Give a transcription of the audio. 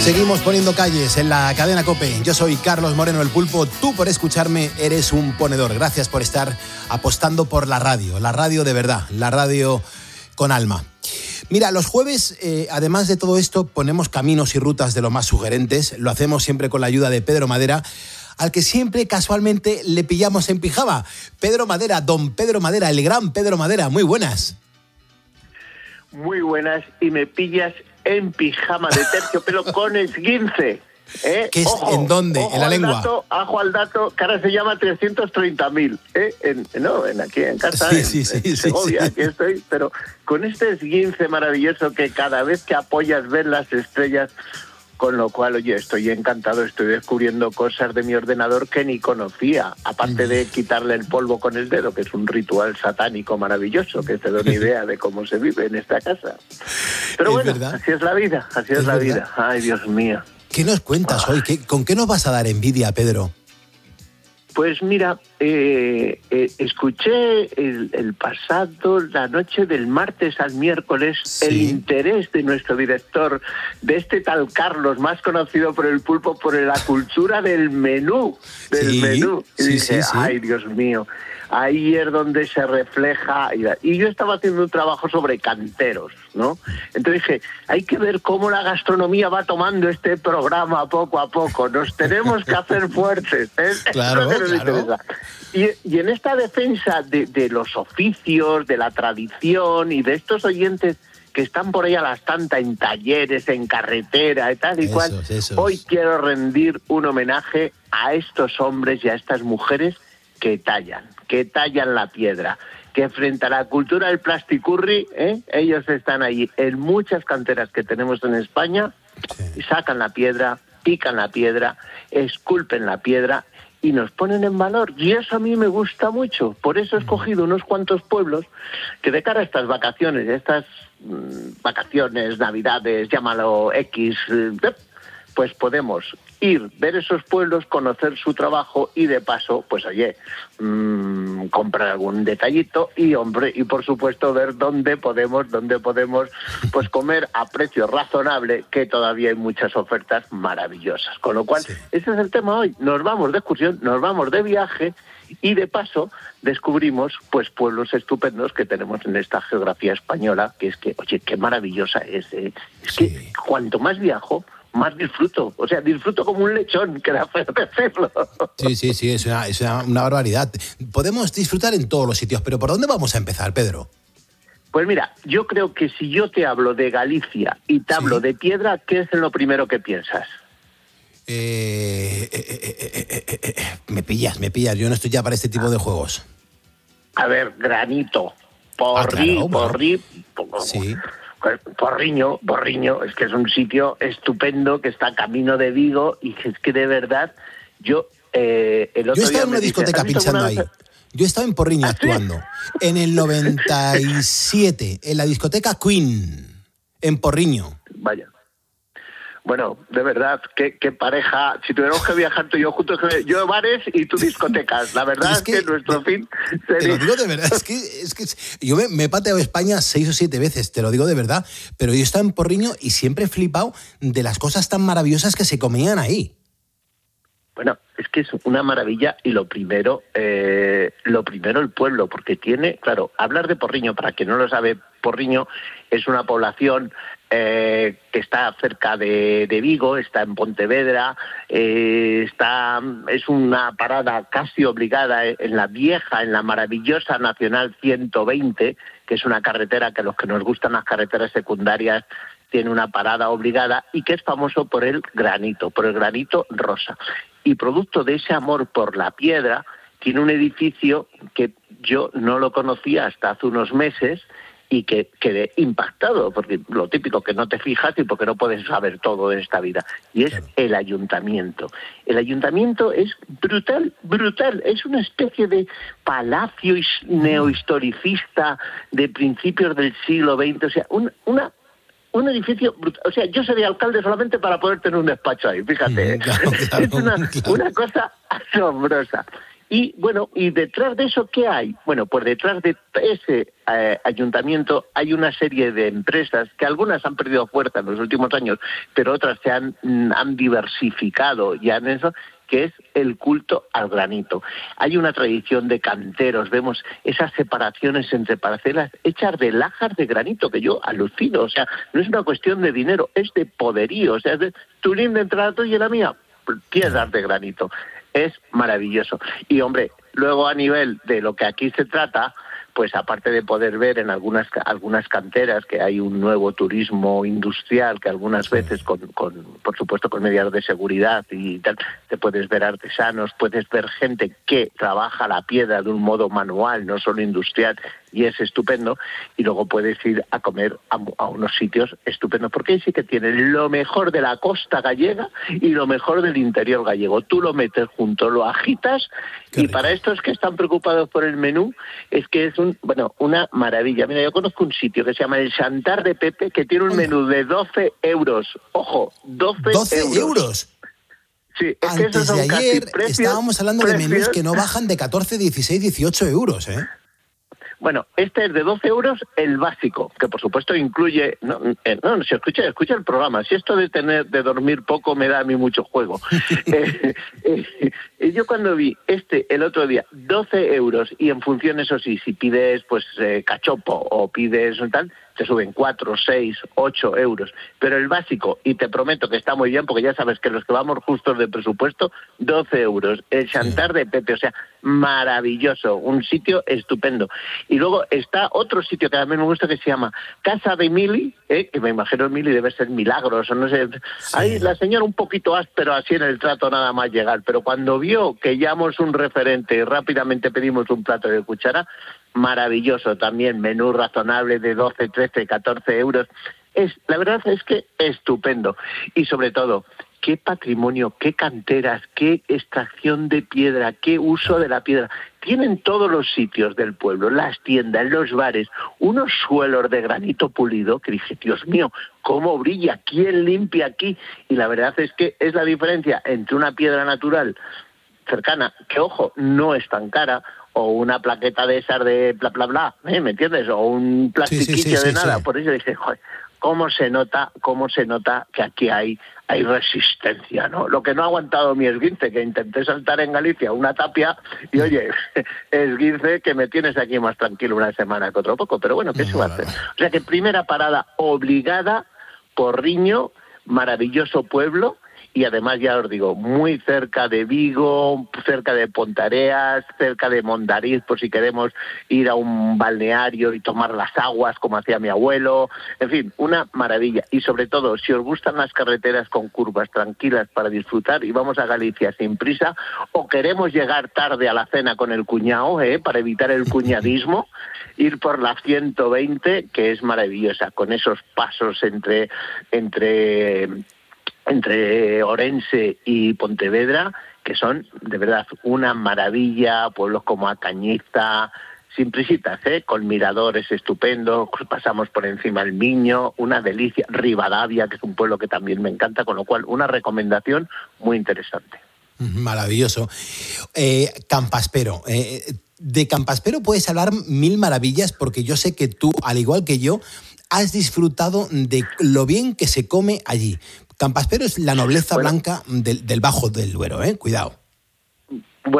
Seguimos poniendo calles en la cadena COPE. Yo soy Carlos Moreno, el Pulpo. Tú, por escucharme, eres un ponedor. Gracias por estar apostando por la radio de verdad, la radio con alma. Mira, los jueves, además de todo esto, ponemos caminos y rutas de lo más sugerentes. Lo hacemos siempre con la ayuda de Pedro Madera, al que siempre casualmente le pillamos en pijama. Pedro Madera, don Pedro Madera, el gran Pedro Madera. Muy buenas. Muy buenas, y me pillas en pijama de terciopelo con esguince. ¿Qué es? Ojo, ¿En dónde? Ojo ¿En la lengua? Ajo al dato, que ahora se llama 330.000. Aquí en casa, sí, en Segovia, sí. Aquí estoy, pero con este esguince maravilloso que cada vez que apoyas ves las estrellas, con lo cual, oye, estoy encantado, estoy descubriendo cosas de mi ordenador que ni conocía, aparte de quitarle el polvo con el dedo, que es un ritual satánico maravilloso, que te da una idea de cómo se vive en esta casa. Pero ¿Es bueno, verdad? así es la vida, así es la vida. Ay, Dios mío. ¿Qué nos cuentas hoy? ¿Con qué nos vas a dar envidia, Pedro? Pues mira, escuché la noche del martes al miércoles, sí, el interés de nuestro director, de este tal Carlos, más conocido por el Pulpo, por la cultura del menú. Y dije, ay, Dios mío, ahí es donde se refleja. Y yo estaba haciendo un trabajo sobre canteros, ¿no? Entonces dije, hay que ver cómo la gastronomía va tomando este programa poco a poco. Nos tenemos que hacer fuertes, ¿eh? Claro, claro. Y en esta defensa de los oficios, de la tradición y de estos oyentes que están por ahí a las tantas en talleres, en carretera y tal y cual, hoy quiero rendir un homenaje a estos hombres y a estas mujeres que tallan la piedra, que frente a la cultura del plasticurri, ellos están ahí en muchas canteras que tenemos en España, y sacan la piedra, pican la piedra, esculpen la piedra y nos ponen en valor. Y eso a mí me gusta mucho. Por eso he escogido unos cuantos pueblos que de cara a estas vacaciones, navidades, llámalo X, pues podemos ir, ver esos pueblos, conocer su trabajo y de paso, pues oye, comprar algún detallito y por supuesto ver dónde podemos pues comer a precio razonable, que todavía hay muchas ofertas maravillosas. Con lo cual, ese es el tema hoy. Nos vamos de excursión, nos vamos de viaje y de paso descubrimos pues pueblos estupendos que tenemos en esta geografía española, que es que, oye, qué maravillosa es. Es que cuanto más viajo, más disfruto. O sea, disfruto como un lechón, que da feo decirlo. Sí, es una barbaridad. Podemos disfrutar en todos los sitios, pero ¿por dónde vamos a empezar, Pedro? Pues mira, yo creo que si yo te hablo de Galicia y te hablo de piedra, ¿qué es lo primero que piensas? Me pillas. Yo no estoy ya para este tipo de juegos. A ver, granito, Porriño, es que es un sitio estupendo que está camino de Vigo y es que de verdad yo el otro día... Yo he estado en una discoteca pinchando ahí. Yo he estado en Porriño actuando. En el 97, en la discoteca Queen, en Porriño. Vaya. Bueno, de verdad, qué pareja. Si tuviéramos que viajar tú y yo juntos, yo bares y tú discotecas. La verdad es que nuestro fin sería... Te lo digo de verdad, es que yo me he pateado España 6 o 7 veces, te lo digo de verdad, pero yo he estado en Porriño y siempre he flipado de las cosas tan maravillosas que se comían ahí. Bueno, es que es una maravilla y lo primero el pueblo, porque tiene, claro, hablar de Porriño, para quien no lo sabe, Porriño es una población que está cerca de Vigo, está en Pontevedra, es una parada casi obligada en la maravillosa Nacional 120, que es una carretera que a los que nos gustan las carreteras secundarias tiene una parada obligada y que es famoso por el granito rosa. Y producto de ese amor por la piedra, tiene un edificio que yo no lo conocía hasta hace unos meses y que quedé impactado, porque lo típico que no te fijas y porque no puedes saber todo en esta vida, y es el ayuntamiento. El ayuntamiento es brutal, es una especie de palacio neohistoricista de principios del siglo XX, o sea, un edificio brutal. O sea, yo sería alcalde solamente para poder tener un despacho ahí, fíjate. Claro, es una cosa asombrosa. Y bueno, ¿y detrás de eso qué hay? Bueno, pues detrás de ese ayuntamiento hay una serie de empresas que algunas han perdido fuerza en los últimos años, pero otras se han diversificado ya en eso, que es el culto al granito. Hay una tradición de canteros, vemos esas separaciones entre parcelas hechas de lajas de granito, que yo alucino, o sea, no es una cuestión de dinero, es de poderío, o sea, es de tu linda entrada tuya y la mía, piedras de granito. Es maravilloso. Y hombre, luego a nivel de lo que aquí se trata, pues aparte de poder ver en algunas canteras que hay un nuevo turismo industrial que algunas veces por supuesto con medidas de seguridad y tal, te puedes ver artesanos, puedes ver gente que trabaja la piedra de un modo manual, no solo industrial, y es estupendo, y luego puedes ir a comer a unos sitios estupendos, porque ahí sí que tienen lo mejor de la costa gallega y lo mejor del interior gallego. Tú lo metes junto, lo agitas, y para estos que están preocupados por el menú, es que es una maravilla. Mira, yo conozco un sitio que se llama el Xantar de Pepe, que tiene un menú de 12 euros. Ojo, 12 euros. Sí, es que esos son antes de ayer precios, estábamos hablando de menús que no bajan de 14, 16, 18 euros, ¿eh? Bueno, este es de 12 euros el básico, que por supuesto incluye... No, se escucha el programa. Si esto de dormir poco me da a mí mucho juego. Yo cuando vi el otro día, 12 euros, y en función, eso sí, si pides pues cachopo o pides tal, te suben 4, 6, 8 euros. Pero el básico, y te prometo que está muy bien, porque ya sabes que los que vamos justos de presupuesto, 12 euros. El Xantar de Pepe, o sea, maravilloso, un sitio estupendo. Y luego está otro sitio que a mí me gusta, que se llama Casa de Mili, que me imagino Mili debe ser Milagros, o no sé. Sí. Ahí la señora un poquito áspero así en el trato nada más llegar, pero cuando vio que llamamos un referente y rápidamente pedimos un plato de cuchara, maravilloso también, menú razonable de 12, 13, 14 euros. La verdad es que estupendo. Y sobre todo, qué patrimonio, qué canteras, qué extracción de piedra, qué uso de la piedra. Tienen todos los sitios del pueblo, las tiendas, los bares, unos suelos de granito pulido que dije, Dios mío, cómo brilla, quién limpia aquí. Y la verdad es que es la diferencia entre una piedra natural cercana, que ojo, no es tan cara, o una plaqueta de esas de bla bla bla, ¿me entiendes? O un plastiquillo de nada. Por eso dije, joder, cómo se nota que aquí hay resistencia, ¿no? Lo que no ha aguantado mi esguince, que intenté saltar en Galicia una tapia, y oye, esguince, que me tienes aquí más tranquilo una semana que otro poco, pero bueno, ¿qué se va a hacer? O sea que primera parada obligada, Porriño, maravilloso pueblo. Y además, ya os digo, muy cerca de Vigo, cerca de Pontareas, cerca de Mondariz, por si queremos ir a un balneario y tomar las aguas, como hacía mi abuelo. En fin, una maravilla. Y sobre todo, si os gustan las carreteras con curvas tranquilas para disfrutar y vamos a Galicia sin prisa, o queremos llegar tarde a la cena con el cuñado, para evitar el cuñadismo, ir por la 120, que es maravillosa, con esos pasos entre Orense y Pontevedra, que son de verdad una maravilla, pueblos como Acañiza, sin prisitas, con miradores estupendos, pasamos por encima del Miño, una delicia, Rivadavia, que es un pueblo que también me encanta, con lo cual una recomendación muy interesante. Maravilloso. Campaspero. De Campaspero puedes hablar mil maravillas, porque yo sé que tú, al igual que yo, has disfrutado de lo bien que se come allí. Campaspero es la nobleza blanca del Bajo del Duero, cuidado.